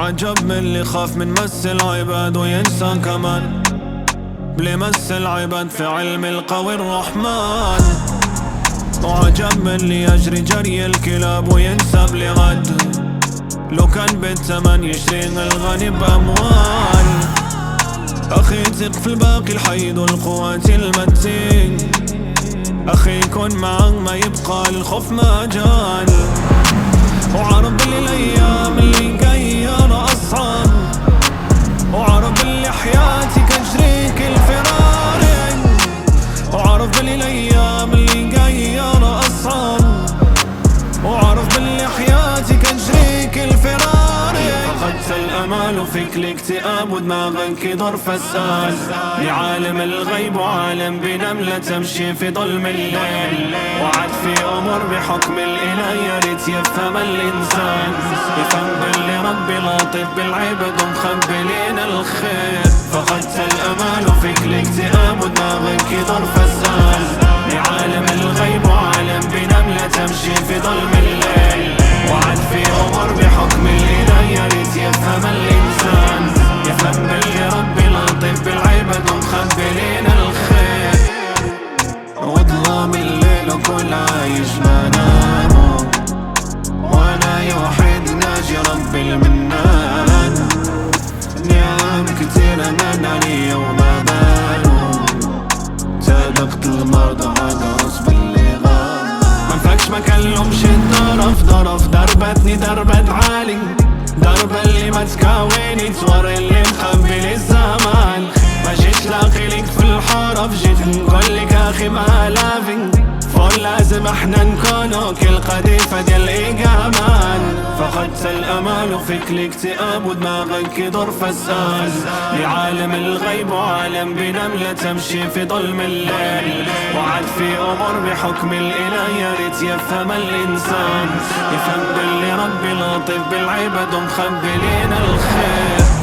وعجب من اللي خاف من مس العباد وينسى كمان بلي مس العباد في علم القوي الرحمن. وعجب من اللي يجري جري الكلاب وينسى بلي غد لو كان بالثمن يشري الغني بأموال. أخي ثق في الباقي الحيد والقوات المتين، أخي كن معك ما يبقى الخوف مجال. وعرف باللي الأيام اللي جاية أصعب، وعرف باللي حياتي كشريك الفراري، وعرف باللي الأيام اللي جاية أصعب، وعرف باللي حياتي كشريك الفراري. فقدت الأمال وفيك الاكتئاب ودماغك يدور فسال لعالم الغيب وعالم بنملة تمشي في ظلم الليل. وعد في أمور بحكم الإله يا ريت يفهم الإنسان، يفهم باللي ربي لطيف بالعبد ومخبي لنا الخير. فقدت الأمال وفيك الاكتئاب ودماغك يدور فسال لعالم الغيب وعالم بنملة تمشي في ظلم الليل. وعد في أمور بحكم الإله يا ريت يفهم الإنسان، يفهم باللي ربي لطيف بالعبد ومخبي لنا الخير. وظلام الليل وكل عايش منامه، وانا يوحد ناجي ربي المنان. نعم كتيرة من علي وما بالو، صدقت المرضى هذا غصب اللي غاب. منفكش مكلمش الطرف ضرف دربتني دربة عالي، ضربة اللي ما تكاويني توري اللي مخبي لي الزمان. ما جيتش لاقي ليك في الحرف، جيت نقولك اخي ما لافي فول لازم احنا نكونو كل قذيفة ديال الايقامان. فقدت الامال وفيك الاكتئاب ودماغك يدور فسال لعالم الغيب وعالم بنملة تمشي في ظلم الليل. وعد في امور بحكم الاله يا ريت يفهم الانسان، يفهم باللي ربي لطيف بالعبد ومخبي لنا الخير.